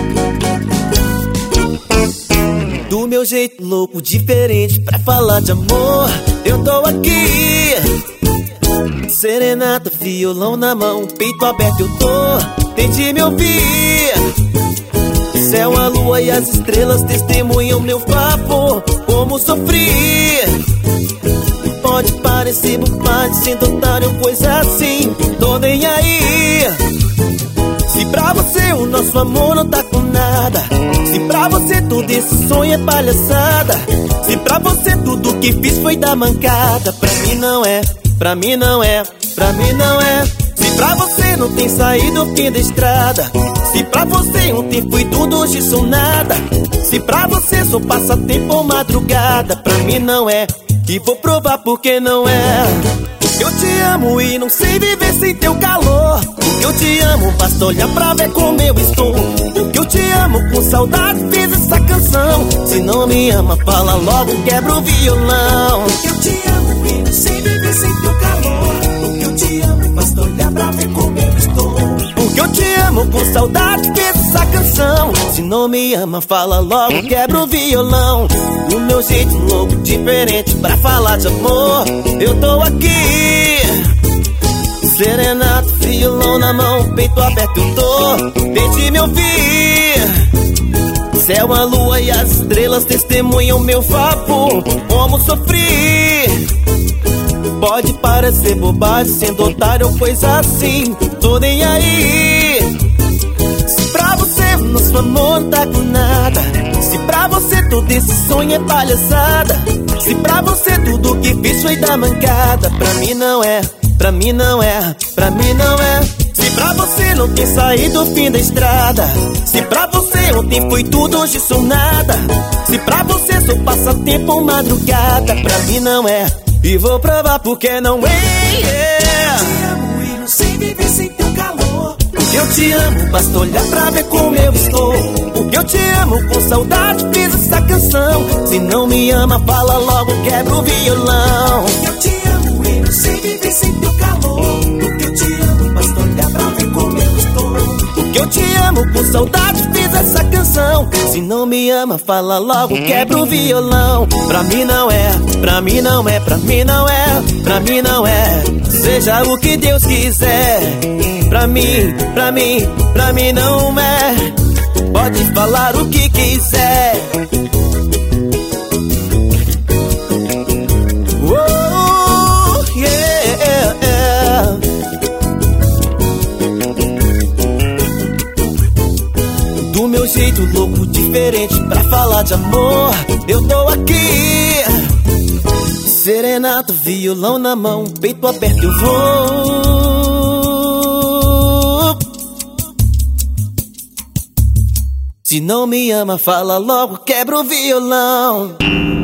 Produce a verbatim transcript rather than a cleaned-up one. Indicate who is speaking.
Speaker 1: Do meu jeito louco, diferente, pra falar de amor, eu tô aqui. Serenata, violão na mão, peito aberto eu tô, tente me ouvir. Céu, a lua e as estrelas testemunham meu favor, como sofri. Pode parecer bobagem, sendo otário, coisa assim, tô nem aí. Se pra você o nosso amor não tá com nada, se pra você todo esse sonho é palhaçada, se pra você tudo que fiz foi dar mancada, pra mim não é, pra mim não é, pra mim não é. Se pra você não tem saído o fim da estrada, se pra você ontem fui tudo, hoje sou nada, se pra você sou passatempo ou madrugada, pra mim não é, e vou provar porque não é. Eu te amo e não sei viver sem teu calor. Porque eu te amo, basta olhar pra ver como eu estou. Porque eu te amo, com saudade fiz essa canção. Se não me ama, fala logo, quebra o violão.
Speaker 2: Porque eu te amo e não sei viver sem teu calor. Porque eu te amo, basta olhar pra ver como eu estou.
Speaker 1: Porque eu te amo, com saudade fiz essa canção. Se não me ama, fala logo, quebra o violão. Do meu jeito louco, diferente, pra falar de amor, eu tô aqui. Serenata, violão na mão, peito aberto eu tô, tente me ouvir. Céu, a lua e as estrelas testemunham meu favor, como sofri. Pode parecer bobagem, sendo otário ou coisa assim, tô nem aí. Se pra você o nosso amor não tá com nada, se pra você todo esse sonho é palhaçada, se pra você tudo que fiz foi dar mancada, pra mim não é, pra mim não é, pra mim não é. Se pra você não tem saído o fim da estrada, se pra você ontem foi tudo, hoje sou nada, se pra você sou passatempo ou madrugada, pra mim não é, e vou provar porque não é, yeah.
Speaker 2: Eu te amo e não sei viver sem teu calor.
Speaker 1: Porque eu te amo, basta olhar pra ver como eu estou. Porque eu te amo, com saudade fiz essa canção. Se não me ama, fala logo, quebra o violão.
Speaker 2: Porque eu te amo e não sei viver sem teu calor. Porque eu te amo, basta olhar pra ver como eu estou.
Speaker 1: Porque eu te amo, com saudade fiz essa canção. Se não me ama, fala logo, quebra o violão. Pra mim não é, pra mim não é, pra mim não é, pra mim não é. Seja o que Deus quiser. Pra mim, pra mim, pra mim não é. Pode falar o que quiser. Oh, yeah. Do meu jeito louco, diferente, pra falar de amor, eu tô aqui. Serenata, violão na mão, peito aberto eu vou. Se não me ama, fala logo, quebra o violão.